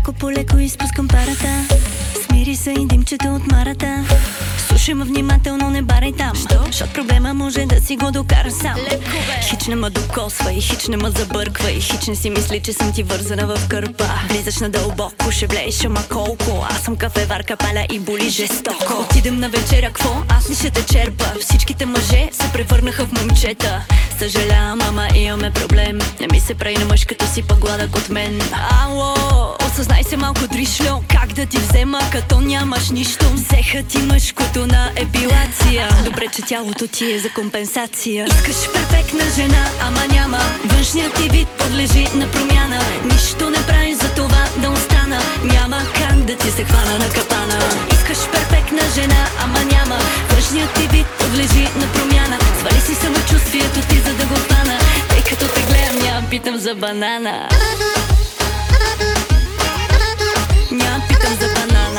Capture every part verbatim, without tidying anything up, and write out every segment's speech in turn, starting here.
Леко по леко изпускам парата. Смири се и димчето от марата. Слушай ме внимателно, не барай там. Защото проблема може да си го докара сам. Хич не ме докосва и хич не ме забърква. И хич не си мисли, че съм ти вързана в кърпа. Влизаш надълбоко, ще влееш, ама колко. Аз съм кафеварка, паля и боли жестоко. Отидем на вечеря, кво? Аз ли ще те черпа? Всичките мъже се превърнаха в момчета. Съжалявам, ама имаме проблем. Не ми се прави на мъж, като си по-гладък от мен. Ало, осъзнай се малко дришло. Как да ти взема, като нямаш нищо? Взеха ти мъжкото на епилация. Добре, че тялото ти е за компенсация. Искаш перфектна жена, ама няма. Външният ти вид подлежи на промяна. Нищо не прави за това да остана. Няма как да ти се хвана на капана. Искаш перфектна жена, ама няма. Външният ти вид подлежи на промяна. Свали си самочувствието ти, за да го хвана. Тъй като те гледам, няма питам за банана. Няма питам за банана.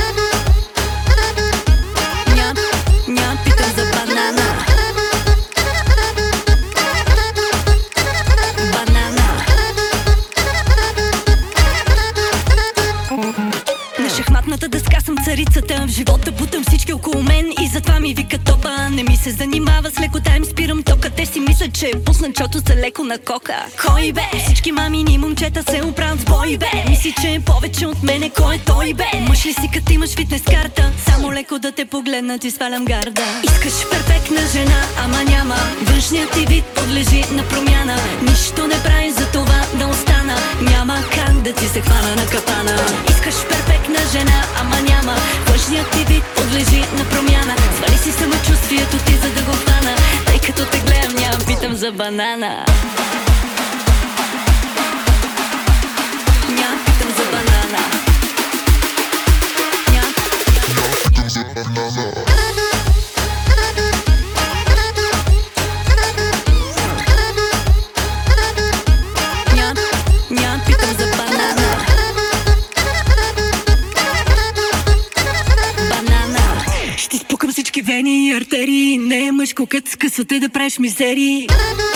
Няма, няма питам за банана. Банана. На шахматната дъска съм царицата. В живота бутам всички около мен и затова ми викат топа. Не ми се занимава с лекота, им спирам тока. Те си мислят, че е пуснат, чото са леко на кока. Кой бе? Всички мамини момчета се оправят с бой бе. Мисли, че е повече от мене, кой е той бе? Мъж ли си, като имаш фитнес карта? Само леко да те погледна, ти свалям гарда. Искаш перфектна жена, ама няма. Външният ти вид подлежи на промяна. Нищо не прави за това да остана. Няма как да ти се хвана на капана. Искаш перфектна жена, ама няма. Външният ти вид подлежи на промяна. Свали си самочувствието ти, за да го хвана. Тъй като те гледам, няма питам за банана. Няма питам за банана. Няма питам за банана. Няма, няма питам за банана. Банана. Ще спукам всички вени и артерии. Не е мъжко, като с късата да правиш мизерии.